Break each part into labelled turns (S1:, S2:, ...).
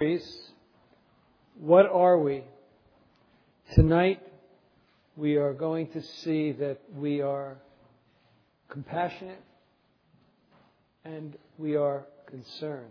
S1: What are we? Tonight we are going to see that we are compassionate and we are concerned.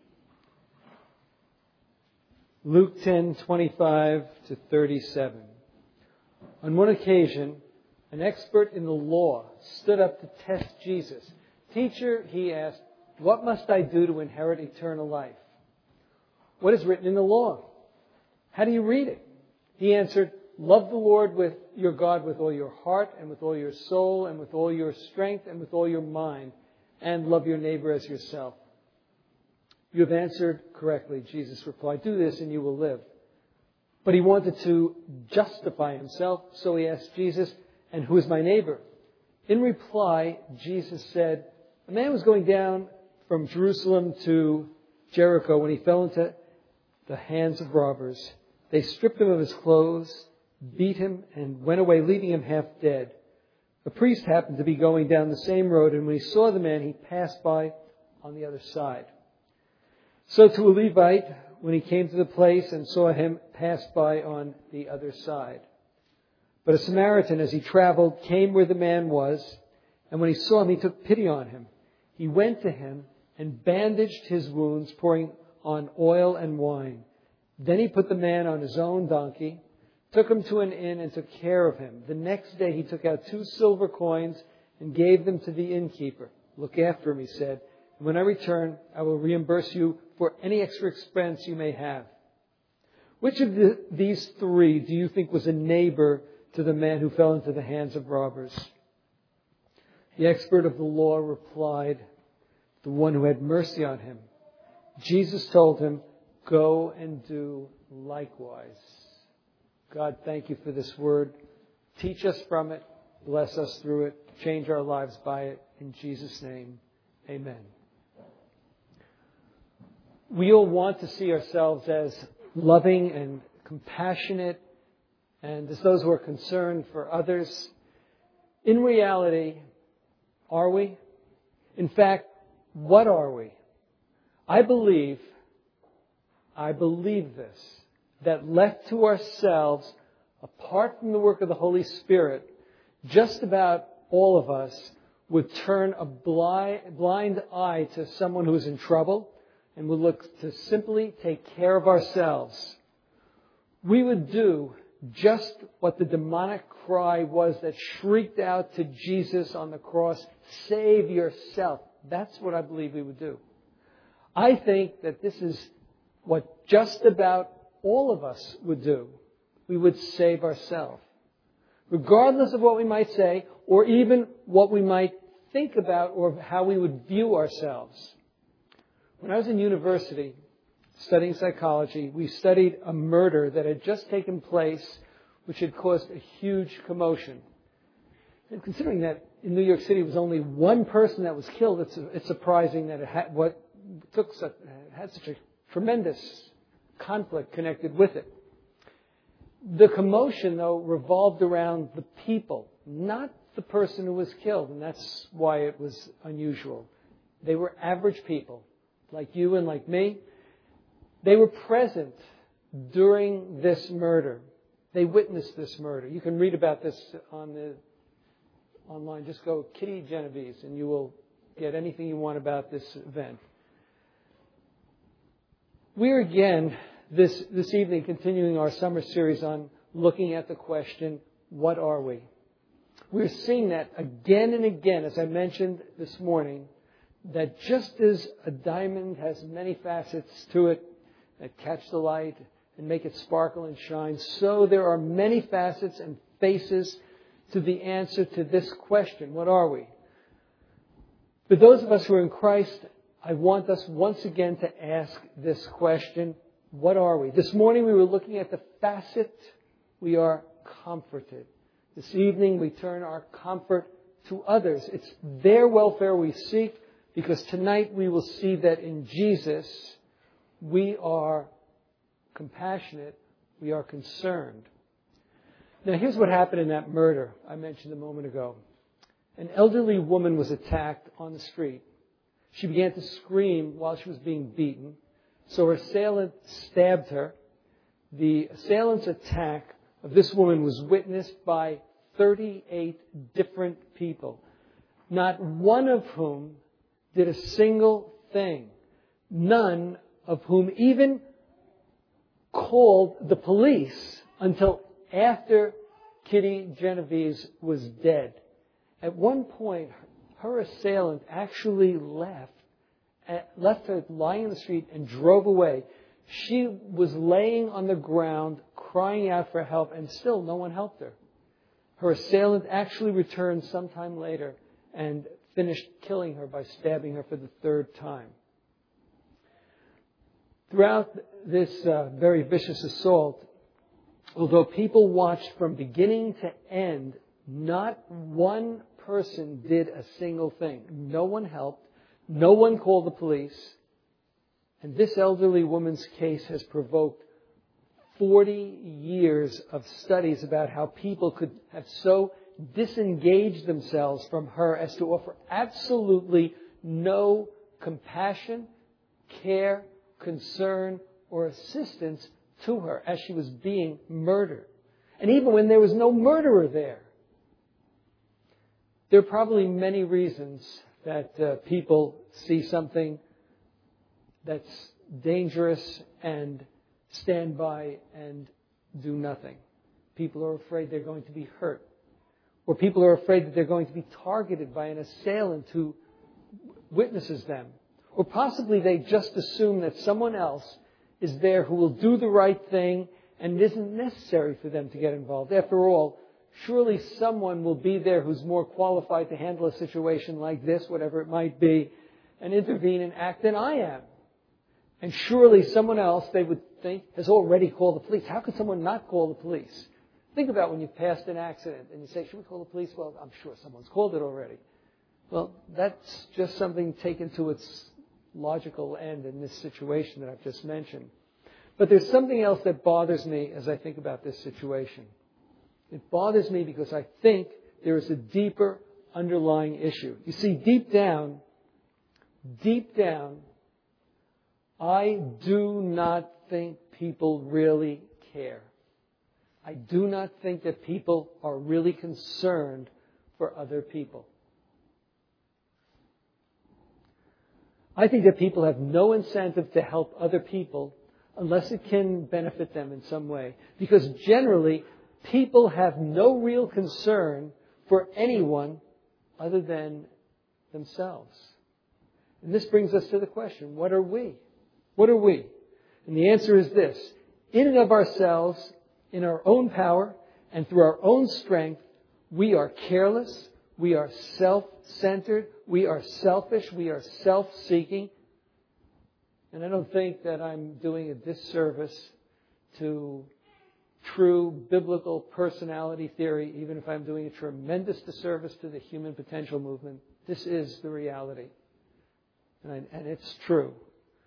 S1: Luke 10:25 to 37. On one occasion, an expert in the law stood up to test Jesus. "Teacher," he asked, "what must I do to inherit eternal life?" "What is written in the law? How do you read it?" He answered, "Love the Lord with your God with all your heart and with all your soul and with all your strength and with all your mind, and love your neighbor as yourself." "You have answered correctly," Jesus replied. "Do this and you will live." But he wanted to justify himself, so he asked Jesus, "And who is my neighbor?" In reply, Jesus said, "A man was going down from Jerusalem to Jericho when he fell into the hands of robbers. They stripped him of his clothes, beat him, and went away, leaving him half dead. A priest happened to be going down the same road, and when he saw the man, he passed by on the other side. So to a Levite, when he came to the place and saw him, passed by on the other side. But a Samaritan, as he traveled, came where the man was, and when he saw him, he took pity on him. He went to him and bandaged his wounds, pouring on oil and wine. Then he put the man on his own donkey, took him to an inn, and took care of him. The next day he took out 2 silver coins and gave them to the innkeeper. 'Look after him,' he said, 'and when I return, I will reimburse you for any extra expense you may have.' Which of these 3 do you think was a neighbor to the man who fell into the hands of robbers?" The expert of the law replied, "The one who had mercy on him." Jesus told him, "Go and do likewise." God, thank you for this word. Teach us from it. Bless us through it. Change our lives by it. In Jesus' name, amen. We all want to see ourselves as loving and compassionate and as those who are concerned for others. In reality, are we? In fact, what are we? I believe this, that left to ourselves, apart from the work of the Holy Spirit, just about all of us would turn a blind eye to someone who is in trouble and would look to simply take care of ourselves. We would do just what the demonic cry was that shrieked out to Jesus on the cross, "Save yourself." That's what I believe we would do. I think that this is what just about all of us would do. We would save ourselves. Regardless of what we might say, or even what we might think about, or how we would view ourselves. When I was in university studying psychology, we studied a murder that had just taken place, which had caused a huge commotion. And considering that in New York City it was only one person that was killed, it's surprising that it had such a tremendous conflict connected with it. The commotion, though, revolved around the people, not the person who was killed, and that's why it was unusual. They were average people, like you and like me. They were present during this murder. They witnessed this murder. You can read about this online. Just go Kitty Genovese, and you will get anything you want about this event. We're again this evening continuing our summer series on looking at the question, what are we? We're seeing that again and again, as I mentioned this morning, that just as a diamond has many facets to it that catch the light and make it sparkle and shine, so there are many facets and faces to the answer to this question, what are we? For those of us who are in Christ, I want us once again to ask this question, what are we? This morning we were looking at the facet, we are comforted. This evening we turn our comfort to others. It's their welfare we seek, because tonight we will see that in Jesus we are compassionate, we are concerned. Now here's what happened in that murder I mentioned a moment ago. An elderly woman was attacked on the street. She began to scream while she was being beaten. So her assailant stabbed her. The assailant's attack of this woman was witnessed by 38 different people, not one of whom did a single thing, none of whom even called the police until after Kitty Genovese was dead. At one point, her assailant actually left her lying in the street and drove away. She was laying on the ground, crying out for help, and still no one helped her. Her assailant actually returned sometime later and finished killing her by stabbing her for the third time. Throughout this very vicious assault, although people watched from beginning to end, not one person did a single thing. No one helped. No one called the police. And this elderly woman's case has provoked 40 years of studies about how people could have so disengaged themselves from her as to offer absolutely no compassion, care, concern, or assistance to her as she was being murdered. And even when there was no murderer there. There are probably many reasons that people see something that's dangerous and stand by and do nothing. People are afraid they're going to be hurt. Or people are afraid that they're going to be targeted by an assailant who witnesses them. Or possibly they just assume that someone else is there who will do the right thing and it isn't necessary for them to get involved. After all, surely someone will be there who's more qualified to handle a situation like this, whatever it might be, and intervene and act than I am. And surely someone else, they would think, has already called the police. How could someone not call the police? Think about when you've passed an accident and you say, should we call the police? Well, I'm sure someone's called it already. Well, that's just something taken to its logical end in this situation that I've just mentioned. But there's something else that bothers me as I think about this situation. It bothers me because I think there is a deeper underlying issue. You see, deep down, I do not think people really care. I do not think that people are really concerned for other people. I think that people have no incentive to help other people unless it can benefit them in some way. Because generally, people have no real concern for anyone other than themselves. And this brings us to the question, what are we? What are we? And the answer is this. In and of ourselves, in our own power, and through our own strength, we are careless, we are self-centered, we are selfish, we are self-seeking. And I don't think that I'm doing a disservice to true biblical personality theory, even if I'm doing a tremendous disservice to the human potential movement. This is the reality. And it's true.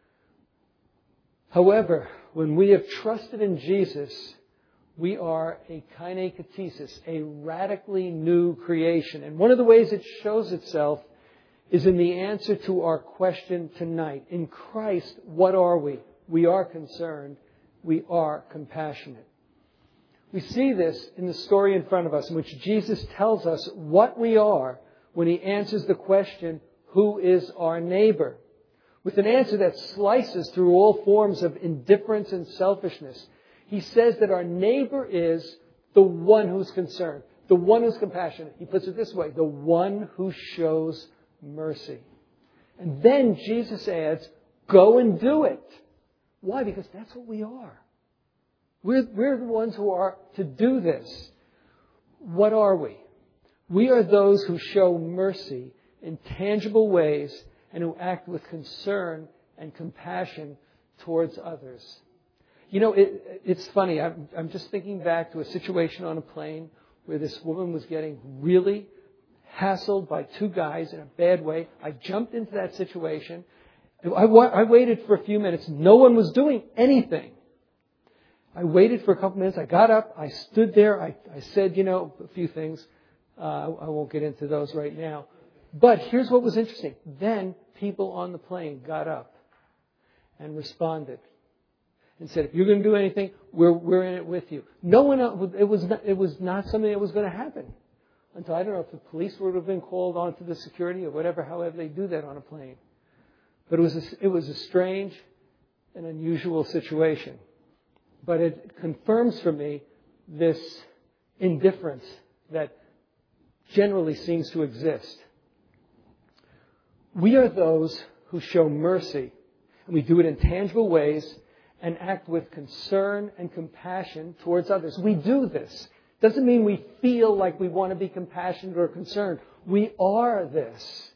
S1: However, when we have trusted in Jesus, we are a kainekatesis, a radically new creation. And one of the ways it shows itself is in the answer to our question tonight. In Christ, what are we? We are concerned. We are compassionate. We see this in the story in front of us in which Jesus tells us what we are when He answers the question, who is our neighbor? With an answer that slices through all forms of indifference and selfishness. He says that our neighbor is the one who's concerned, the one who's compassionate. He puts it this way, the one who shows mercy. And then Jesus adds, go and do it. Why? Because that's what we are. We're the ones who are to do this. What are we? We are those who show mercy in tangible ways and who act with concern and compassion towards others. You know, it's funny. I'm just thinking back to a situation on a plane where this woman was getting really hassled by two guys in a bad way. I jumped into that situation. I waited for a few minutes. No one was doing anything. I waited for a couple minutes. I got up. I stood there. I said, a few things. I won't get into those right now. But here's what was interesting. Then people on the plane got up. and responded and said, if you're going to do anything, we're in it with you. No one else, it was not something that was going to happen. Until, I don't know if the police would have been called onto the security or whatever, however they do that on a plane. But it was a strange and unusual situation. But it confirms for me this indifference that generally seems to exist. We are those who show mercy, and we do it in tangible ways and act with concern and compassion towards others. We do this. Doesn't mean we feel like we want to be compassionate or concerned. We are this.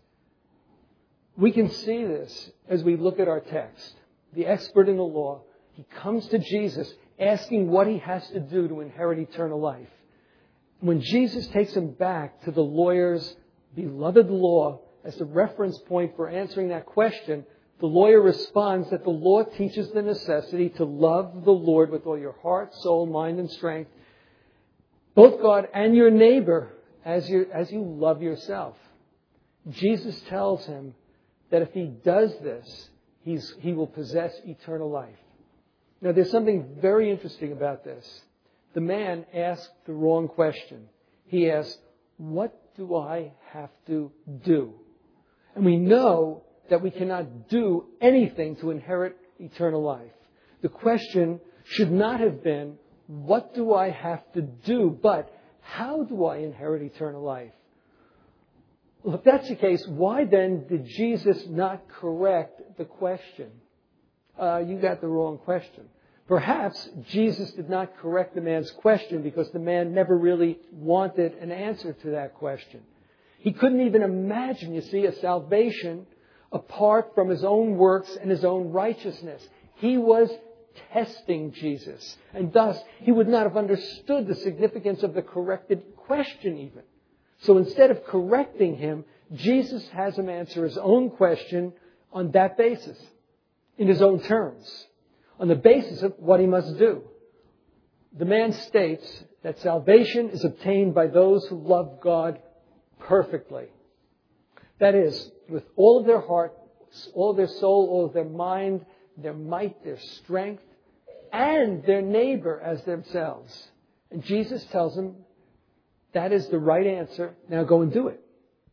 S1: We can see this as we look at our text. The expert in the law, he comes to Jesus asking what he has to do to inherit eternal life. When Jesus takes him back to the lawyer's beloved law as the reference point for answering that question, the lawyer responds that the law teaches the necessity to love the Lord with all your heart, soul, mind, and strength, both God and your neighbor as you love yourself. Jesus tells him that if he does this, he will possess eternal life. Now, there's something very interesting about this. The man asked the wrong question. He asked, what do I have to do? And we know that we cannot do anything to inherit eternal life. The question should not have been, what do I have to do? But how do I inherit eternal life? Well, if that's the case, why then did Jesus not correct the question? You got the wrong question. Perhaps Jesus did not correct the man's question because the man never really wanted an answer to that question. He couldn't even imagine, you see, a salvation apart from his own works and his own righteousness. He was testing Jesus. And thus, he would not have understood the significance of the corrected question even. So instead of correcting him, Jesus has him answer his own question on that basis, in his own terms, on the basis of what he must do. The man states that salvation is obtained by those who love God perfectly. That is, with all of their heart, all of their soul, all of their mind, their might, their strength, and their neighbor as themselves. And Jesus tells them, that is the right answer. Now go and do it.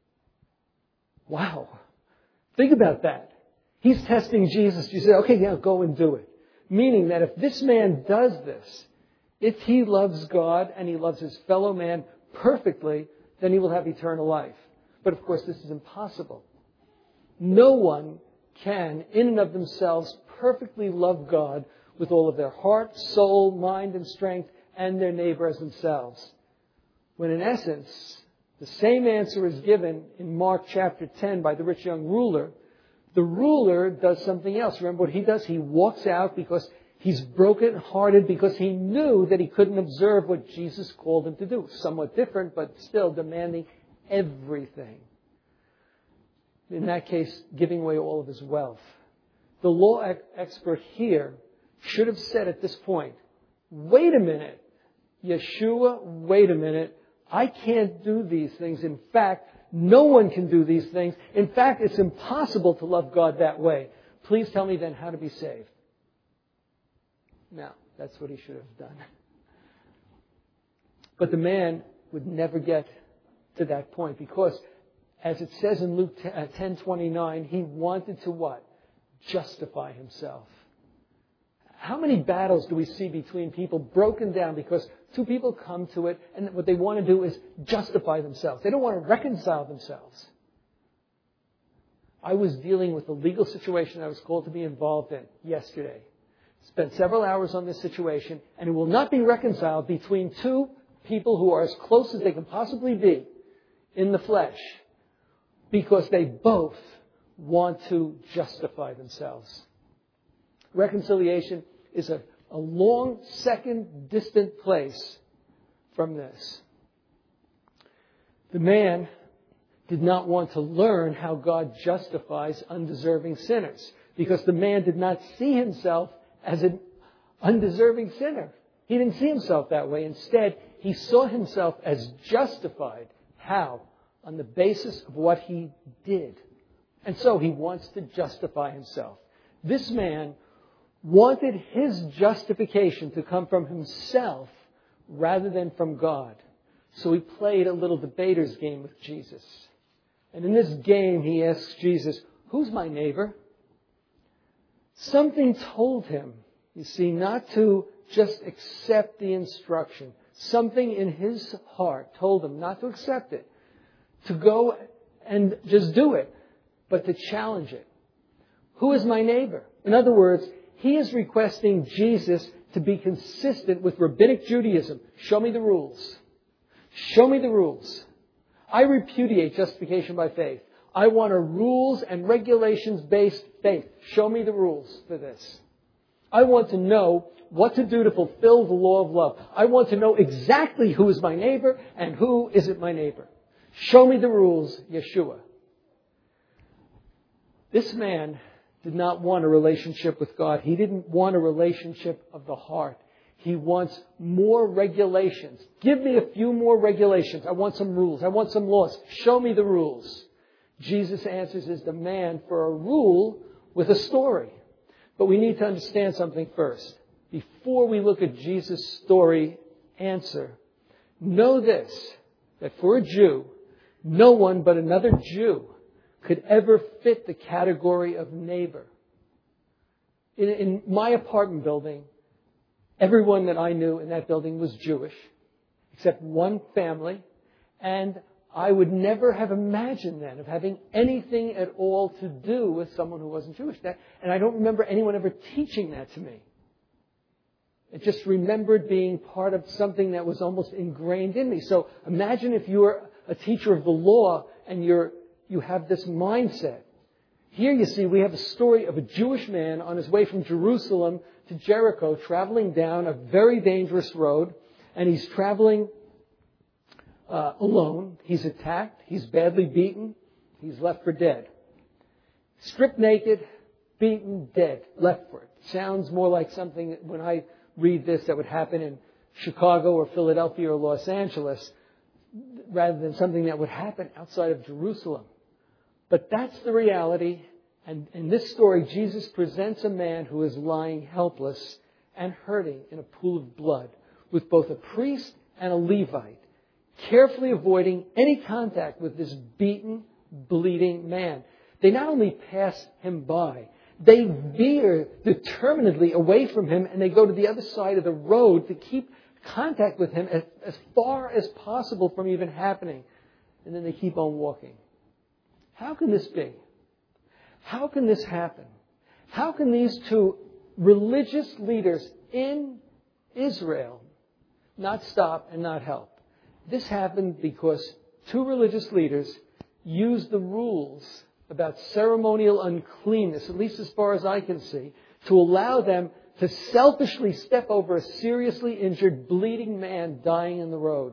S1: Wow. Think about that. He's testing Jesus. You say, okay, now go and do it. Meaning that if this man does this, if he loves God and he loves his fellow man perfectly, then he will have eternal life. But of course, this is impossible. No one can, in and of themselves, perfectly love God with all of their heart, soul, mind, and strength, and their neighbor as themselves. When in essence, the same answer is given in Mark chapter 10 by the rich young ruler. The ruler does something else. Remember what he does? He walks out because he's broken-hearted, because he knew that he couldn't observe what Jesus called him to do. Somewhat different, but still demanding everything. In that case, giving away all of his wealth. The law expert here should have said at this point, wait a minute, Yeshua, wait a minute. I can't do these things. In fact, no one can do these things. In fact, it's impossible to love God that way. Please tell me then how to be saved. Now, that's what he should have done. But the man would never get to that point because, as it says in Luke 10:29, he wanted to what? Justify himself. How many battles do we see between people broken down because two people come to it and what they want to do is justify themselves. They don't want to reconcile themselves. I was dealing with a legal situation I was called to be involved in yesterday. Spent several hours on this situation, and it will not be reconciled between two people who are as close as they can possibly be in the flesh because they both want to justify themselves. Reconciliation is a long, second, distant place from this. The man did not want to learn how God justifies undeserving sinners because the man did not see himself as an undeserving sinner. He didn't see himself that way. Instead, he saw himself as justified. How? On the basis of what he did. And so he wants to justify himself. This man wanted his justification to come from himself rather than from God. So he played a little debater's game with Jesus. And in this game, he asks Jesus, who's my neighbor? Something told him, you see, not to just accept the instruction. Something in his heart told him not to accept it, to go and just do it, but to challenge it. Who is my neighbor? In other words, he is requesting Jesus to be consistent with rabbinic Judaism. Show me the rules. Show me the rules. I repudiate justification by faith. I want a rules and regulations-based faith. Show me the rules for this. I want to know what to do to fulfill the law of love. I want to know exactly who is my neighbor and who isn't my neighbor. Show me the rules, Yeshua. This man did not want a relationship with God. He didn't want a relationship of the heart. He wants more regulations. Give me a few more regulations. I want some rules. I want some laws. Show me the rules. Jesus answers his demand for a rule with a story. But we need to understand something first. Before we look at Jesus' story answer, know this, that for a Jew, no one but another Jew could ever fit the category of neighbor. In my apartment building, everyone that I knew in that building was Jewish, except one family, and I would never have imagined then of having anything at all to do with someone who wasn't Jewish. And I don't remember anyone ever teaching that to me. I just remembered being part of something that was almost ingrained in me. So imagine if you were a teacher of the law and you have this mindset. Here you see we have a story of a Jewish man on his way from Jerusalem to Jericho, traveling down a very dangerous road, and he's traveling alone. He's attacked. He's badly beaten. He's left for dead. Stripped naked, beaten, dead, left for it. Sounds more like something, when I read this, that would happen in Chicago or Philadelphia or Los Angeles, rather than something that would happen outside of Jerusalem. But that's the reality. And in this story, Jesus presents a man who is lying helpless and hurting in a pool of blood with both a priest and a Levite, carefully avoiding any contact with this beaten, bleeding man. They not only pass him by, they veer determinedly away from him, and they go to the other side of the road to keep contact with him as far as possible from even happening. And then they keep on walking. How can this be? How can this happen? How can these two religious leaders in Israel not stop and not help? This happened because two religious leaders used the rules about ceremonial uncleanness, at least as far as I can see, to allow them to selfishly step over a seriously injured, bleeding man dying in the road.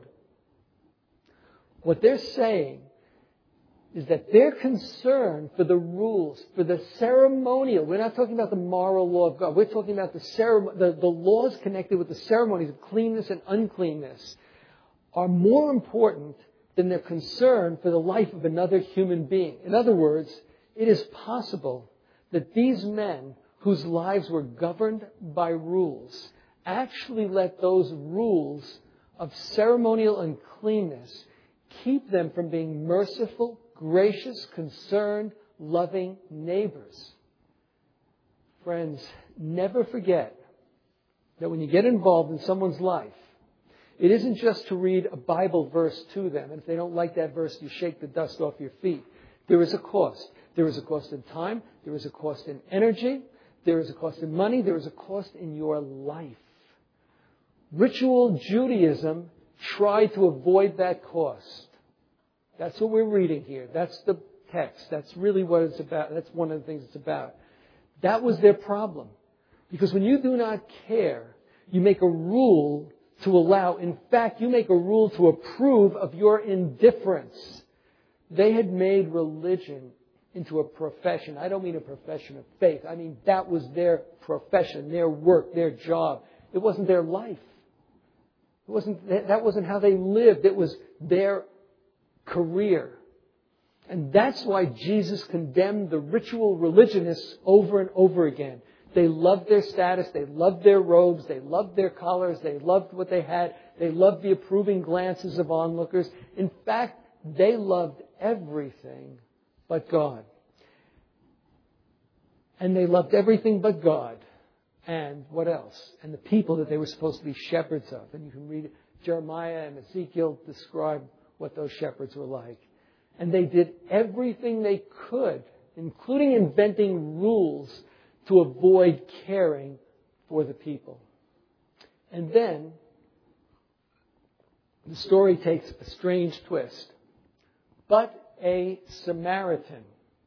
S1: What they're saying is that their concern for the rules, for the ceremonial, we're not talking about the moral law of God, we're talking about the laws connected with the ceremonies of cleanness and uncleanness, are more important than their concern for the life of another human being. In other words, it is possible that these men, whose lives were governed by rules, actually let those rules of ceremonial uncleanness keep them from being merciful, gracious, concerned, loving neighbors. Friends, never forget that when you get involved in someone's life, it isn't just to read a Bible verse to them, and if they don't like that verse, you shake the dust off your feet. There is a cost. There is a cost in time. There is a cost in energy. There is a cost in money. There is a cost in your life. Ritual Judaism tried to avoid that cost. That's what we're reading here. That's the text. That's really what it's about. That's one of the things it's about. That was their problem. Because when you do not care, you make a rule to allow. In fact, you make a rule to approve of your indifference. They had made religion into a profession. I don't mean a profession of faith. I mean that was their profession, their work, their job. It wasn't their life. That wasn't how they lived. It was their career. And that's why Jesus condemned the ritual religionists over and over again. They loved their status. They loved their robes. They loved their collars. They loved what they had. They loved the approving glances of onlookers. In fact, they loved everything but God. And they loved everything but God. And what else? And the people that they were supposed to be shepherds of. And you can read Jeremiah and Ezekiel describe what those shepherds were like. And they did everything they could, including inventing rules to avoid caring for the people. And then the story takes a strange twist. But a Samaritan,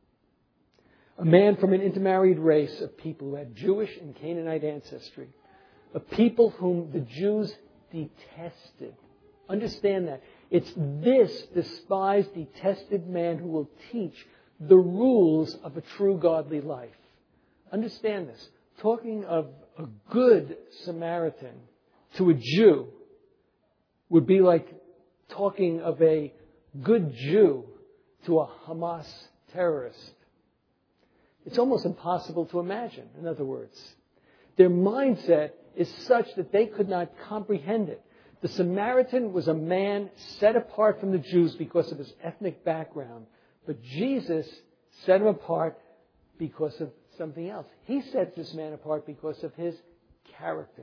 S1: a man from an intermarried race of people who had Jewish and Canaanite ancestry, a people whom the Jews detested. Understand that. It's this despised, detested man who will teach the rules of a true godly life. Understand this. Talking of a good Samaritan to a Jew would be like talking of a good Jew to a Hamas terrorist. It's almost impossible to imagine, in other words. Their mindset is such that they could not comprehend it. The Samaritan was a man set apart from the Jews because of his ethnic background. But Jesus set him apart because of something else. He sets this man apart because of his character.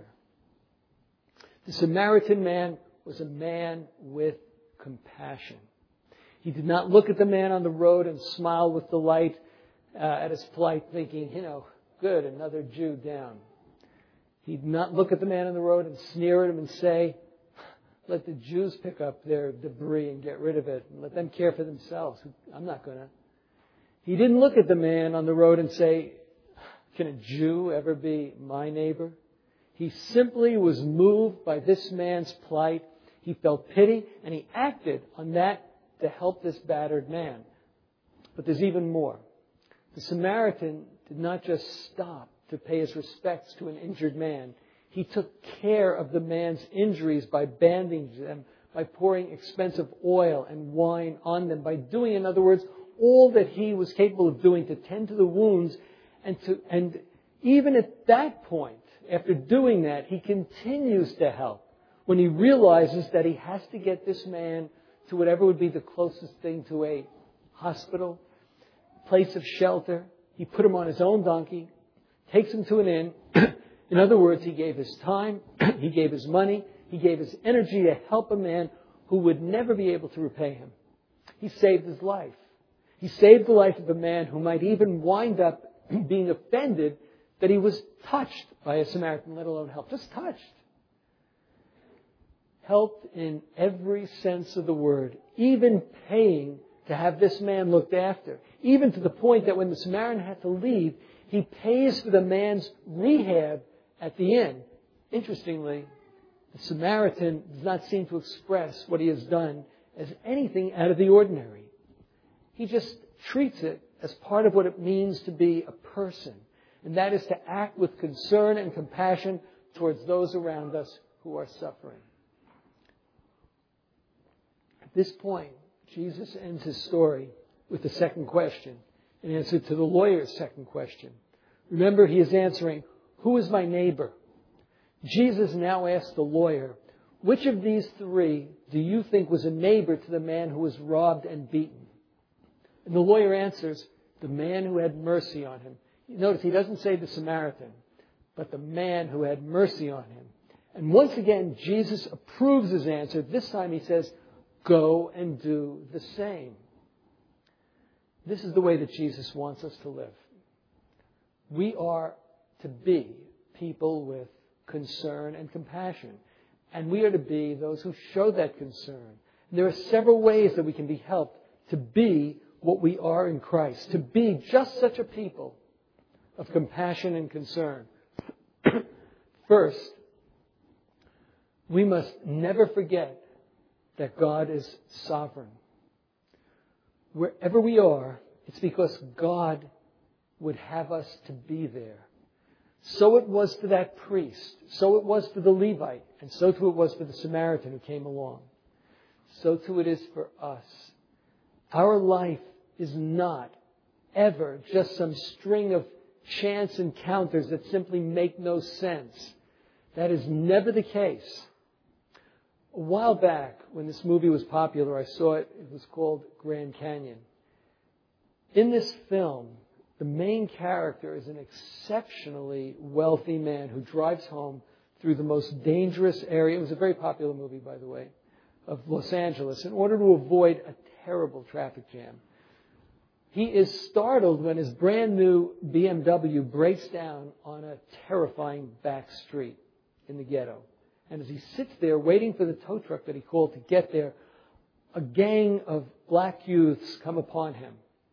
S1: The Samaritan man was a man with compassion. He did not look at the man on the road and smile with delight at his plight, thinking, good, another Jew down. He did not look at the man on the road and sneer at him and say, let the Jews pick up their debris and get rid of it and let them care for themselves. I'm not going to. He didn't look at the man on the road and say, can a Jew ever be my neighbor? He simply was moved by this man's plight. He felt pity and he acted on that to help this battered man. But there's even more. The Samaritan did not just stop to pay his respects to an injured man. He took care of the man's injuries by bandaging them, by pouring expensive oil and wine on them, by doing, in other words, all that he was capable of doing to tend to the wounds. And even at that point, after doing that, he continues to help when he realizes that he has to get this man to whatever would be the closest thing to a hospital, place of shelter. He put him on his own donkey, takes him to an inn. In other words, he gave his time, he gave his money, he gave his energy to help a man who would never be able to repay him. He saved his life. He saved the life of a man who might even wind up being offended that he was touched by a Samaritan, let alone helped. Just touched. Helped in every sense of the word, even paying to have this man looked after. Even to the point that when the Samaritan had to leave, he pays for the man's rehab at the inn. Interestingly, the Samaritan does not seem to express what he has done as anything out of the ordinary. He just treats it as part of what it means to be a person. And that is to act with concern and compassion towards those around us who are suffering. At this point, Jesus ends his story with the second question, in answer to the lawyer's second question. Remember, he is answering, who is my neighbor? Jesus now asks the lawyer, which of these three do you think was a neighbor to the man who was robbed and beaten? And the lawyer answers, the man who had mercy on him. Notice he doesn't say the Samaritan, but the man who had mercy on him. And once again, Jesus approves his answer. This time he says, go and do the same. This is the way that Jesus wants us to live. We are to be people with concern and compassion. And we are to be those who show that concern. And there are several ways that we can be helped to be what we are in Christ. To be just such a people of compassion and concern. First, we must never forget that God is sovereign. Wherever we are, it's because God would have us to be there. So it was for that priest. So it was for the Levite. And so too it was for the Samaritan who came along. So too it is for us. Our life is not ever just some string of chance encounters that simply make no sense. That is never the case. A while back, when this movie was popular, I saw it. It was called Grand Canyon. In this film, the main character is an exceptionally wealthy man who drives home through the most dangerous area. It was a very popular movie, by the way, of Los Angeles, in order to avoid a terrible traffic jam. He is startled when his brand new BMW breaks down on a terrifying back street in the ghetto. And as he sits there waiting for the tow truck that he called to get there, a gang of black youths come upon him.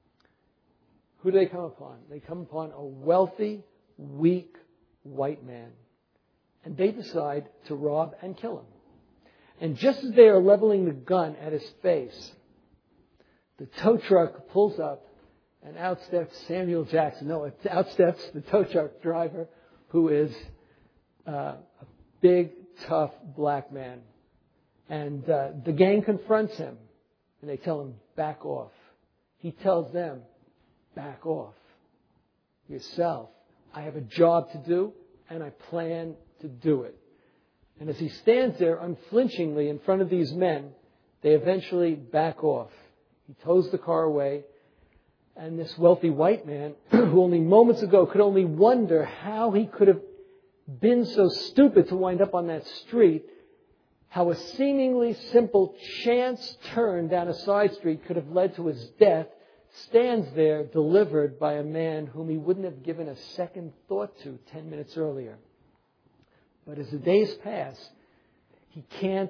S1: Who do they come upon? They come upon a wealthy, weak white man. And they decide to rob and kill him. And just as they are leveling the gun at his face, the tow truck pulls up and outsteps Samuel Jackson. No, it outsteps the tow truck driver, who is a big, tough black man. And the gang confronts him, and they tell him, back off. He tells them, back off yourself. I have a job to do, and I plan to do it. And as he stands there unflinchingly in front of these men, they eventually back off. He tows the car away, and this wealthy white man, who only moments ago could only wonder how he could have been so stupid to wind up on that street, how a seemingly simple chance turn down a side street could have led to his death, stands there delivered by a man whom he wouldn't have given a second thought to 10 minutes earlier. But as the days pass, he can't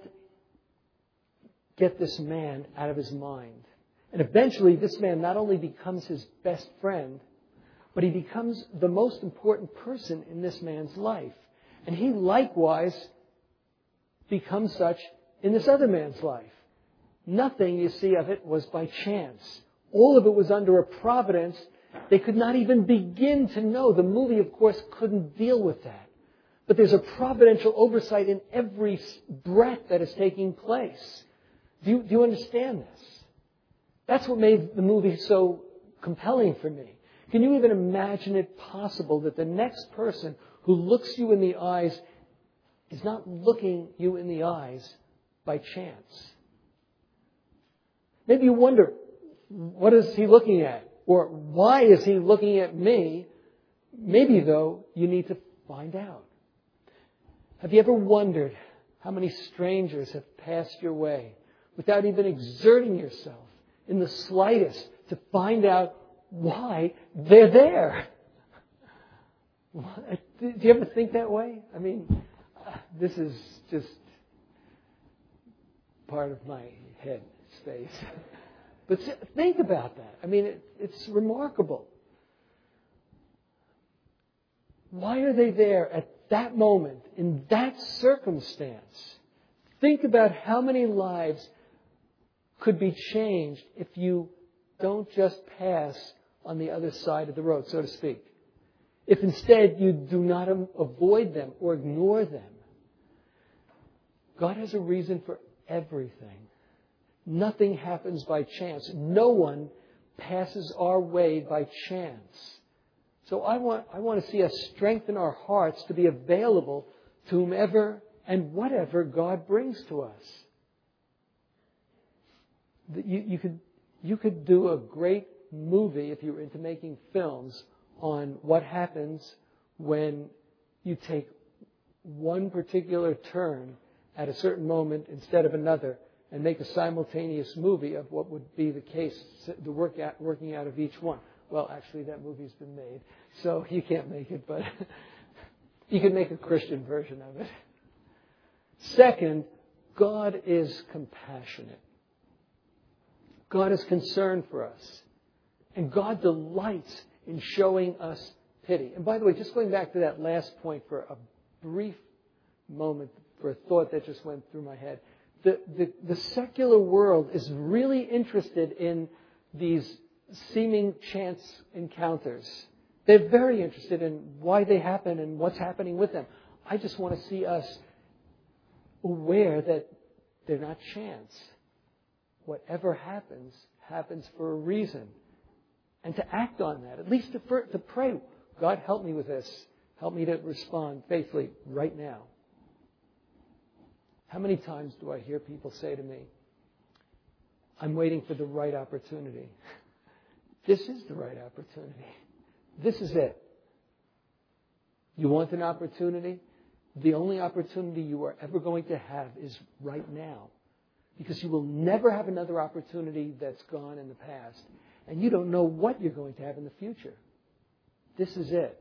S1: get this man out of his mind. And eventually this man not only becomes his best friend, but he becomes the most important person in this man's life. And he likewise becomes such in this other man's life. Nothing, you see, of it was by chance. All of it was under a providence they could not even begin to know. The movie, of course, couldn't deal with that. But there's a providential oversight in every breath that is taking place. Do you understand this? That's what made the movie so compelling for me. Can you even imagine it possible that the next person who looks you in the eyes is not looking you in the eyes by chance? Maybe you wonder, what is he looking at? Or why is he looking at me? Maybe, though, you need to find out. Have you ever wondered how many strangers have passed your way without even exerting yourself in the slightest to find out why they're there? Do you ever think that way? I mean, this is just part of my head space. But think about that. I mean, it's remarkable. Why are they there at that moment, in that circumstance? Think about how many lives could be changed if you don't just pass on the other side of the road, so to speak. If instead you do not avoid them or ignore them. God has a reason for everything. Nothing happens by chance. No one passes our way by chance. So I want to see us strengthen our hearts to be available to whomever and whatever God brings to us. You could do a great movie, if you were into making films, on what happens when you take one particular turn at a certain moment instead of another, and make a simultaneous movie of what would be the case, the working out of each one. Well, actually, that movie's been made, so you can't make it, but you can make a Christian version of it. Second, God is compassionate. God is concerned for us. And God delights in showing us pity. And by the way, just going back to that last point for a brief moment, for a thought that just went through my head. The secular world is really interested in these seeming chance encounters. They're very interested in why they happen and what's happening with them. I just want to see us aware that they're not chance. Whatever happens, happens for a reason. and to act on that, at least to pray, God, help me with this. Help me to respond faithfully right now. How many times do I hear people say to me, I'm waiting for the right opportunity. This is the right opportunity. This is it. You want an opportunity? The only opportunity you are ever going to have is right now. Because you will never have another opportunity that's gone in the past. And you don't know what you're going to have in the future. This is it.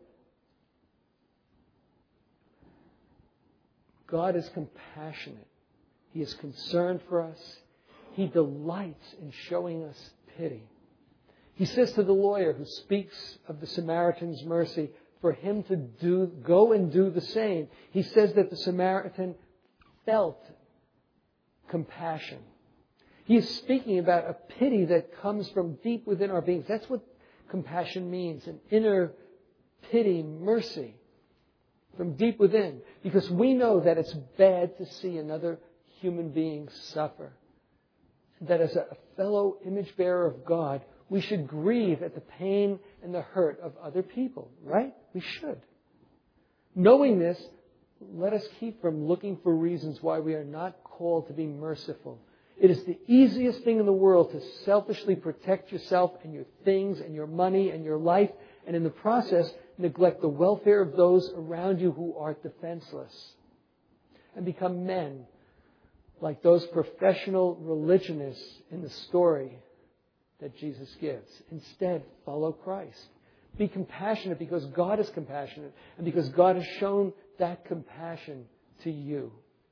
S1: God is compassionate. He is concerned for us. He delights in showing us pity. He says to the lawyer who speaks of the Samaritan's mercy, for him to go and do the same. He says that the Samaritan felt compassion. He is speaking about a pity that comes from deep within our beings. That's what compassion means, an inner pity, mercy from deep within. Because we know that it's bad to see another human being suffer. That as a fellow image bearer of God, we should grieve at the pain and the hurt of other people, right? We should. Knowing this, let us keep from looking for reasons why we are not called to be merciful. It is the easiest thing in the world to selfishly protect yourself and your things and your money and your life, and in the process, neglect the welfare of those around you who are defenseless. And become men like those professional religionists in the story that Jesus gives. Instead, follow Christ. Be compassionate because God is compassionate and because God has shown that compassion to you.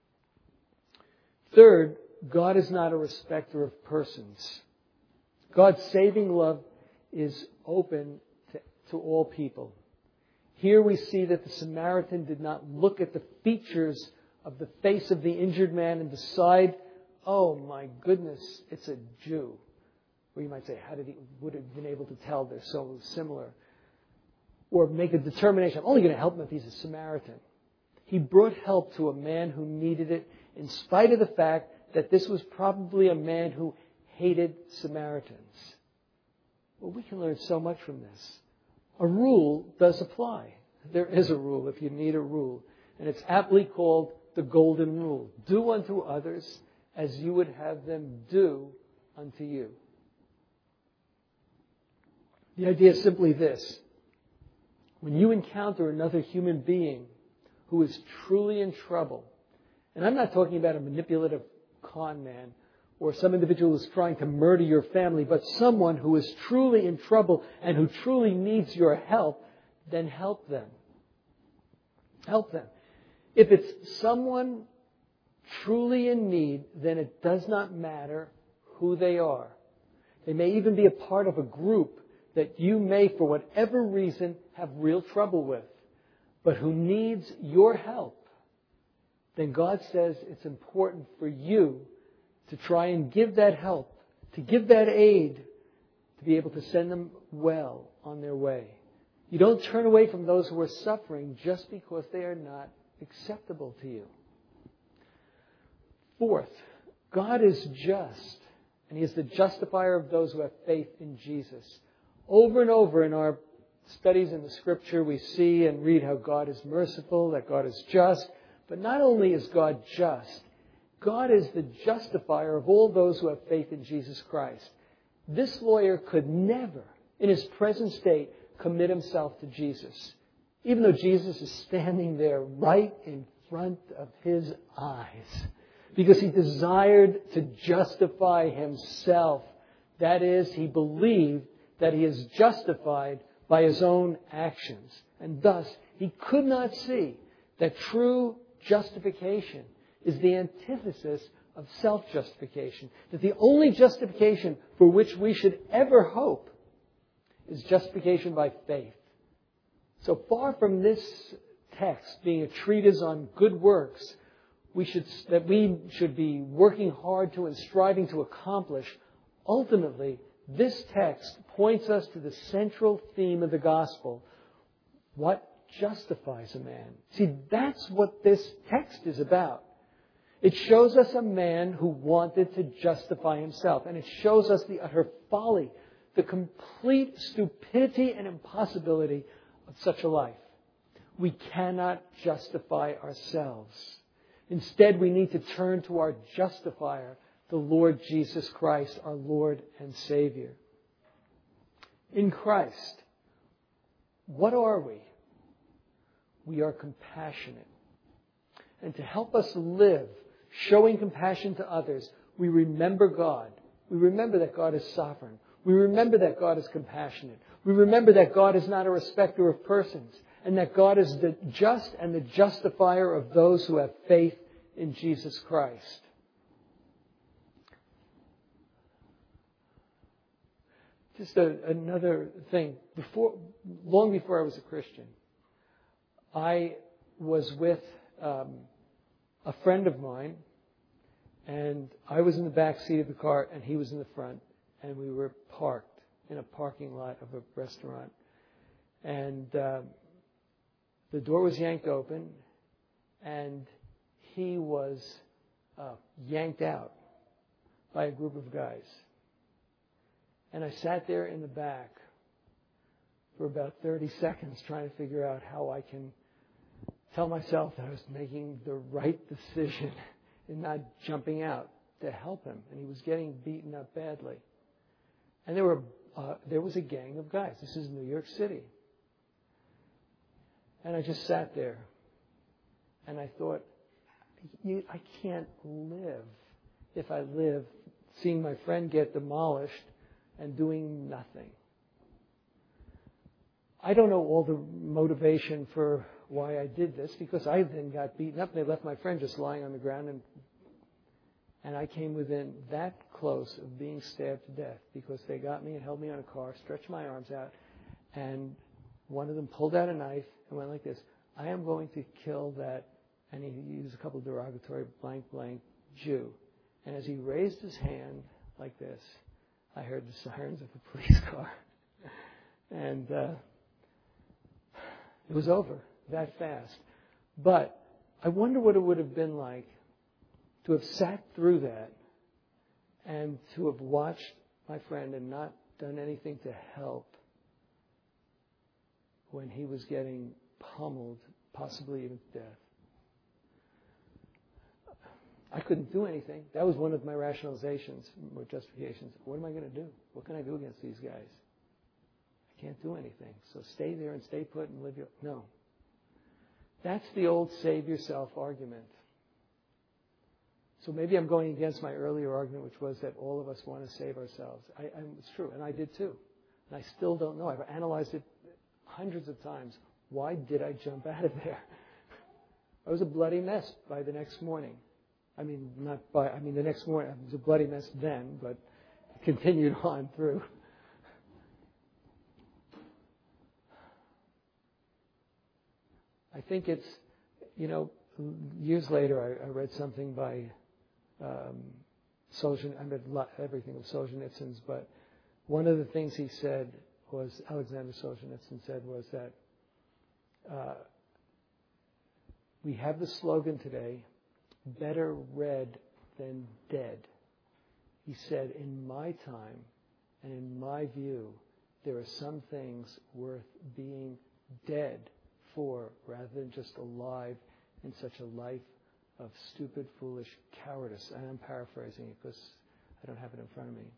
S1: Third, God is not a respecter of persons. God's saving love is open to all people. Here we see that the Samaritan did not look at the features of the face of the injured man and decide, oh my goodness, it's a Jew. Or you might say, would have been able to tell they're so similar? Or make a determination, I'm only going to help him if he's a Samaritan. He brought help to a man who needed it, in spite of the fact that this was probably a man who hated Samaritans. Well, we can learn so much from this. A rule does apply. There is a rule if you need a rule. And it's aptly called the Golden Rule. Do unto others as you would have them do unto you. The idea is simply this. When you encounter another human being who is truly in trouble, and I'm not talking about a manipulative con man or some individual who's trying to murder your family, but someone who is truly in trouble and who truly needs your help, then help them. Help them. If it's someone truly in need, then it does not matter who they are. They may even be a part of a group that you may, for whatever reason, have real trouble with, but who needs your help, then God says it's important for you to try and give that help, to give that aid, to be able to send them well on their way. You don't turn away from those who are suffering just because they are not acceptable to you. Fourth, God is just, and He is the justifier of those who have faith in Jesus. Over and over in our studies in the Scripture, we see and read how God is merciful, that God is just. But not only is God just, God is the justifier of all those who have faith in Jesus Christ. This lawyer could never, in his present state, commit himself to Jesus, even though Jesus is standing there right in front of his eyes, because he desired to justify himself. That is, he believed that he is justified by his own actions. And thus, he could not see that true justification is the antithesis of self-justification. That the only justification for which we should ever hope is justification by faith. So far from this text being a treatise on good works, we should be working hard to and striving to accomplish, ultimately, this text points us to the central theme of the gospel. What justifies a man? See, that's what this text is about. It shows us a man who wanted to justify himself. And it shows us the utter folly, the complete stupidity and impossibility of such a life. We cannot justify ourselves. Instead, we need to turn to our justifier, the Lord Jesus Christ, our Lord and Savior. In Christ, what are we? We are compassionate. And to help us live, showing compassion to others, we remember God. We remember that God is sovereign. We remember that God is compassionate. We remember that God is not a respecter of persons, and that God is the just and the justifier of those who have faith in Jesus Christ. Just another thing. Long before I was a Christian, I was with a friend of mine, and I was in the back seat of the car, and he was in the front, and we were parked in a parking lot of a restaurant. And the door was yanked open, and he was yanked out by a group of guys. And I sat there in the back for about 30 seconds trying to figure out how I can tell myself that I was making the right decision in not jumping out to help him. And he was getting beaten up badly. And there was a gang of guys. This is New York City. And I just sat there. And I thought, I can't live if I live seeing my friend get demolished and doing nothing. I don't know all the motivation for why I did this, because I then got beaten up and they left my friend just lying on the ground, and I came within that close of being stabbed to death because they got me and held me on a car, stretched my arms out, and one of them pulled out a knife and went like this: I am going to kill that, and he used a couple of derogatory blank Jew. And as he raised his hand like this, I heard the sirens of a police car. And it was over that fast. But I wonder what it would have been like to have sat through that and to have watched my friend and not done anything to help when he was getting pummeled, possibly even to death. I couldn't do anything. That was one of my rationalizations or justifications. What am I going to do? What can I do against these guys? I can't do anything. So stay there and stay put and live your... No. That's the old save yourself argument. So maybe I'm going against my earlier argument, which was that all of us want to save ourselves. It's true, and I did too. And I still don't know. I've analyzed it hundreds of times. Why did I jump out of there? I was a bloody mess by the next morning. The next morning, it was a bloody mess then, but it continued on through. I think it's, years later I read something by Solzhenitsyn. I read everything of Solzhenitsyn's, but one of the things he said was, Alexander Solzhenitsyn said, was that we have the slogan today, better read than dead. He said, in my time and in my view, there are some things worth being dead for rather than just alive in such a life of stupid, foolish cowardice. And I'm paraphrasing it because I don't have it in front of me.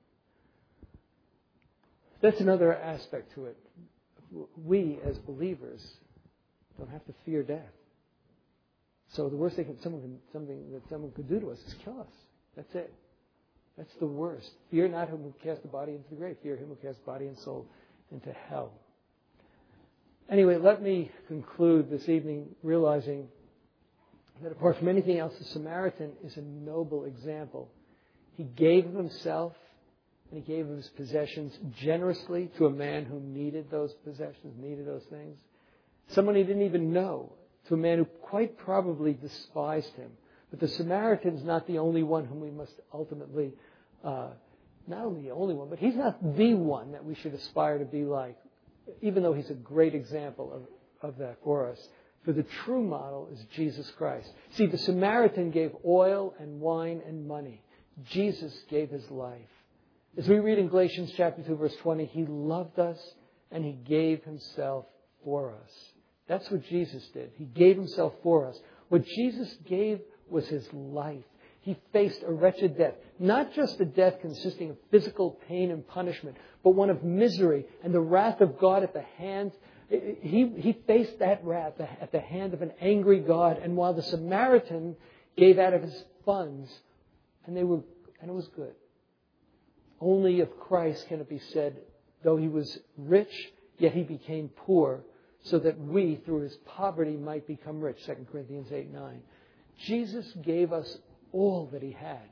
S1: That's another aspect to it. We, as believers, don't have to fear death. So the worst something that someone could do to us is kill us. That's it. That's the worst. Fear not him who cast the body into the grave. Fear him who casts body and soul into hell. Anyway, let me conclude this evening realizing that apart from anything else, the Samaritan is a noble example. He gave of himself and he gave of his possessions generously to a man who needed those possessions, needed those things. Someone he didn't even know, to a man who quite probably despised him. But the Samaritan's not the only one whom we must ultimately, not only the only one, but he's not the one that we should aspire to be like, even though he's a great example of that for us. For the true model is Jesus Christ. See, the Samaritan gave oil and wine and money. Jesus gave his life. As we read in Galatians chapter 2, verse 20, He loved us and He gave Himself for us. That's what Jesus did. He gave Himself for us. What Jesus gave was His life. He faced a wretched death. Not just a death consisting of physical pain and punishment, but one of misery and the wrath of God at the hand. He faced that wrath at the hand of an angry God. And while the Samaritan gave out of his funds, and it was good. Only of Christ can it be said, though He was rich, yet He became poor, so that we, through His poverty, might become rich. 2 Corinthians 8:9. Jesus gave us all that He had,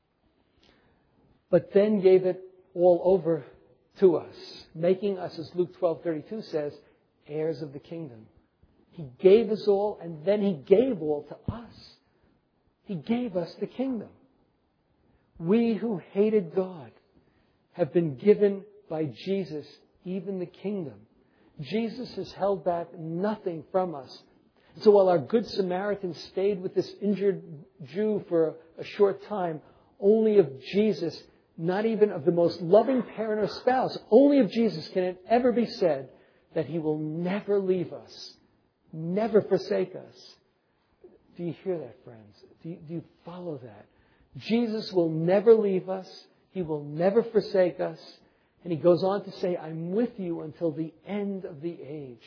S1: but then gave it all over to us, making us, as Luke 12:32 says, heirs of the kingdom. He gave us all, and then He gave all to us. He gave us the kingdom. We who hated God have been given by Jesus even the kingdom. Jesus has held back nothing from us. So while our good Samaritan stayed with this injured Jew for a short time, only of Jesus, not even of the most loving parent or spouse, only of Jesus can it ever be said that He will never leave us, never forsake us. Do you hear that, friends? Do you follow that? Jesus will never leave us. He will never forsake us. And He goes on to say, I'm with you until the end of the age.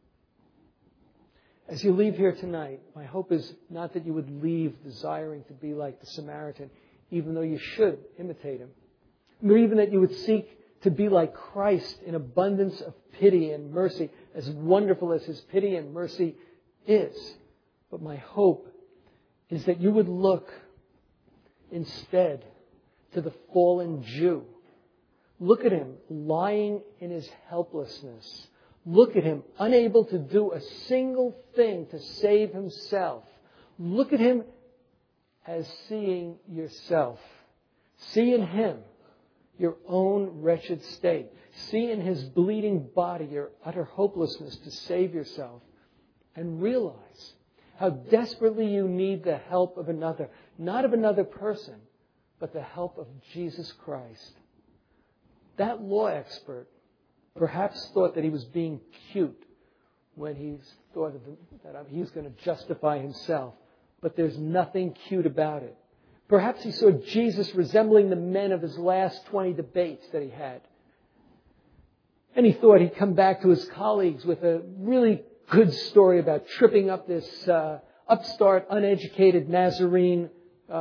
S1: As you leave here tonight, my hope is not that you would leave desiring to be like the Samaritan, even though you should imitate him. Nor even that you would seek to be like Christ in abundance of pity and mercy, as wonderful as His pity and mercy is. But my hope is that you would look instead to the fallen Jew. Look at him lying in his helplessness. Look at him unable to do a single thing to save himself. Look at him as seeing yourself. See in him your own wretched state. See in his bleeding body your utter hopelessness to save yourself. And realize how desperately you need the help of another. Not of another person, but the help of Jesus Christ. That law expert perhaps thought that he was being cute when he thought that he was going to justify himself. But there's nothing cute about it. Perhaps he saw Jesus resembling the men of his last 20 debates that he had. And he thought he'd come back to his colleagues with a really good story about tripping up this upstart, uneducated Nazarene,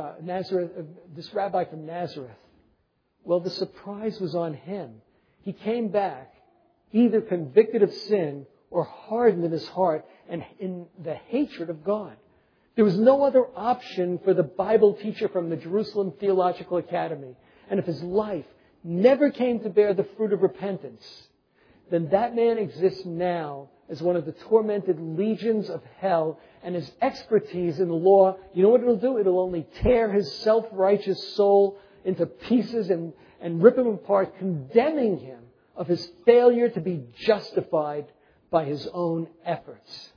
S1: this rabbi from Nazareth. Well, the surprise was on him. He came back either convicted of sin or hardened in his heart and in the hatred of God. There was no other option for the Bible teacher from the Jerusalem Theological Academy. And if his life never came to bear the fruit of repentance, then that man exists now as one of the tormented legions of hell, and his expertise in the law, you know what it'll do? It'll only tear his self-righteous soul into pieces and rip him apart, condemning him of his failure to be justified by his own efforts.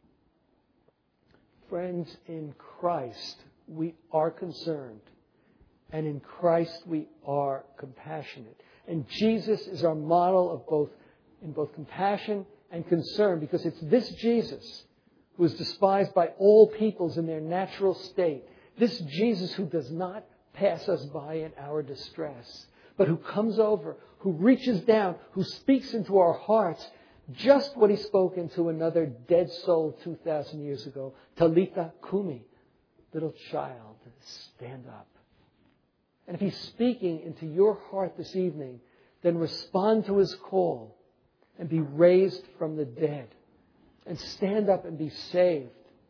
S1: Friends, in Christ we are concerned, and in Christ we are compassionate. And Jesus is our model of both compassion and concern, because it's this Jesus who is despised by all peoples in their natural state. This Jesus who does not pass us by in our distress, but who comes over, who reaches down, who speaks into our hearts just what He spoke into another dead soul 2,000 years ago. Talitha Kumi, little child, stand up. And if He's speaking into your heart this evening, then respond to His call and be raised from the dead. And stand up and be saved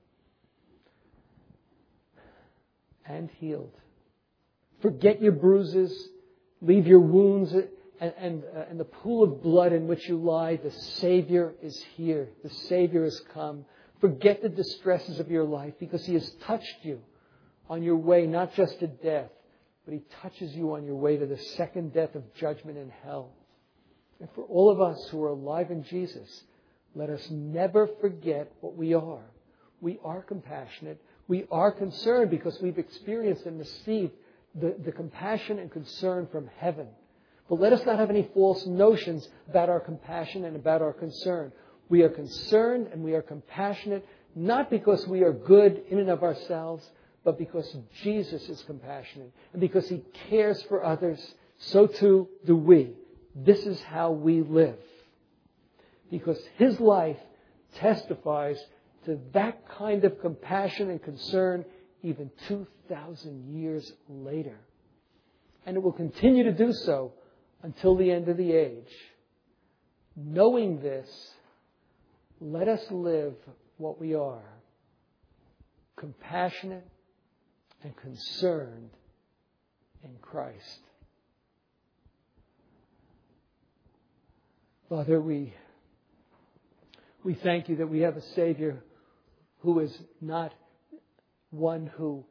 S1: and healed. Forget your bruises, leave your wounds and the pool of blood in which you lie. The Savior is here. The Savior has come. Forget the distresses of your life, because He has touched you on your way, not just to death, but He touches you on your way to the second death of judgment in hell. And for all of us who are alive in Jesus, let us never forget what we are. We are compassionate. We are concerned because we've experienced and received the compassion and concern from heaven. But let us not have any false notions about our compassion and about our concern. We are concerned and we are compassionate, not because we are good in and of ourselves, but because Jesus is compassionate. And because He cares for others, so too do we. This is how we live. Because His life testifies to that kind of compassion and concern even 2,000 years later. And it will continue to do so until the end of the age. Knowing this, let us live what we are: compassionate and concerned in Christ. Father, we thank You that we have a Savior who is not one who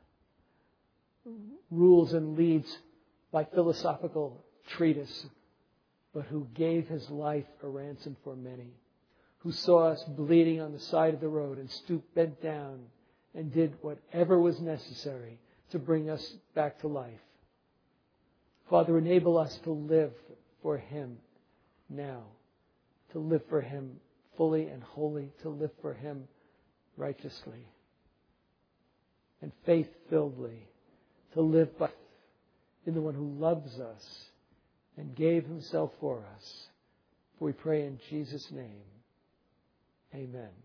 S1: rules and leads by philosophical treatise, but who gave His life a ransom for many, who saw us bleeding on the side of the road and stooped, bent down, and did whatever was necessary to bring us back to life. Father, enable us to live for Him now, to live for Him fully and wholly, to live for Him righteously and faith-filledly, to live in the One who loves us and gave Himself for us. For we pray in Jesus' name. Amen.